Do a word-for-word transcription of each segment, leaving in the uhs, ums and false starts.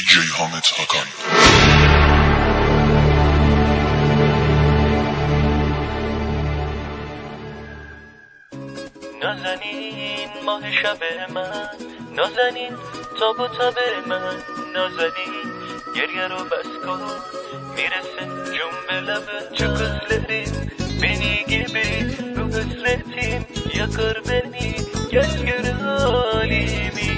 جی حامد هاکان. نازنین ماه شب من، نازنین تاب و تب من، نازنین گریه رو بس کن میرسه جون به لبه. çok özledim beni gibi bu hasretim yakar beni, gel gör halimi.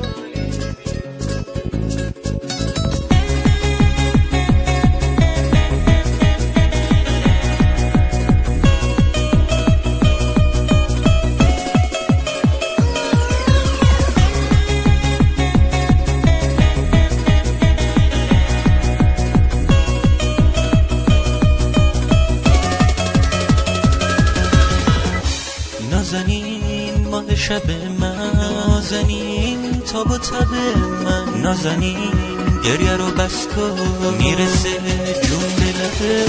نازنین ماه شب من، نازنین تاب و تب من، نازنین گریه رو بس کن میرسه جون به لبه.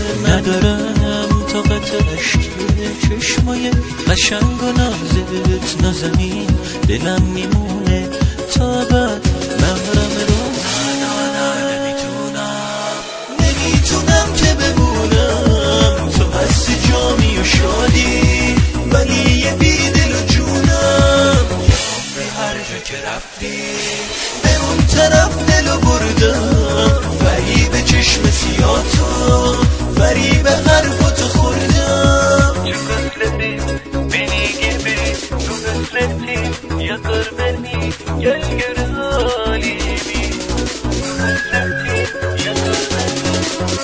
ندارم طاقت عشق چشمای قشنگ و نازت، نازنین دلم میمونه تا ابد محرم روزت. نمیتونم نمیتونم که بمونم تو هستی جامی و شادی، ولی یه بیدل و جونم به هر جا که رفتی به اون طرف دلو بردم. فریب چشم سیاه تو، فریب حرفاتو خوردم. çok özledim beni gibi bu hasretim yakar beni, gel gör halimi. Hasretim yakar beni.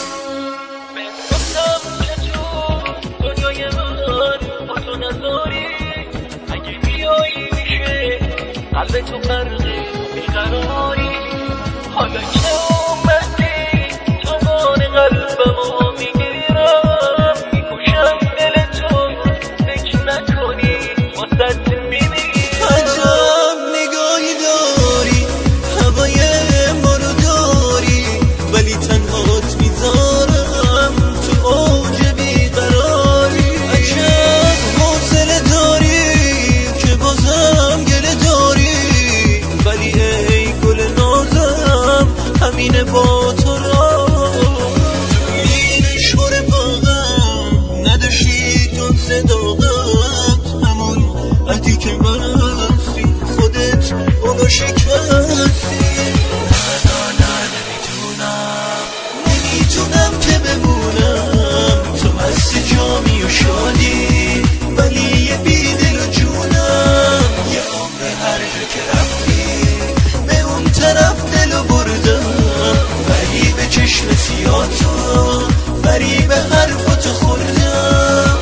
Ben gفتم که تو دنیای من با تو نداری، اگه بیایی میشه قلب تو غرق بیقراری. حالا که اومدی تمام قلبمو میگیرم، میکشم دل تو فکر نکنی واسه میمیرم. عجب نگاهی داری، هوای ما رو داری، ولی تنهات میذارم تو اوج بیقراری. عجب حوصله داری که بازم گله داری، ولی ای گل نازم همینه با تو را. تو این شور باغم نداشتی تو صداقت، همون عهدی که بستی خودت اونو شکستی. نه نه نمیتونم نمیتونم که بمونم تو هستی جامی و شادی، ولی یه بیدل و جونم. یه عمر هر جا که رفتی به اون طرف دلو بردم. فریب چشم سیاه تو، فریب حرفاتو خوردم.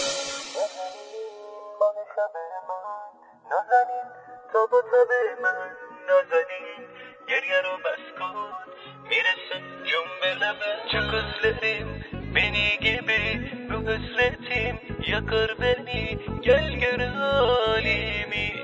نازنین تاب و تب من، نازنین گریه رو بس کن میرسه جون به لبه. çok özledim beni gibi bu hasretim yakar beni, gel gör halimi.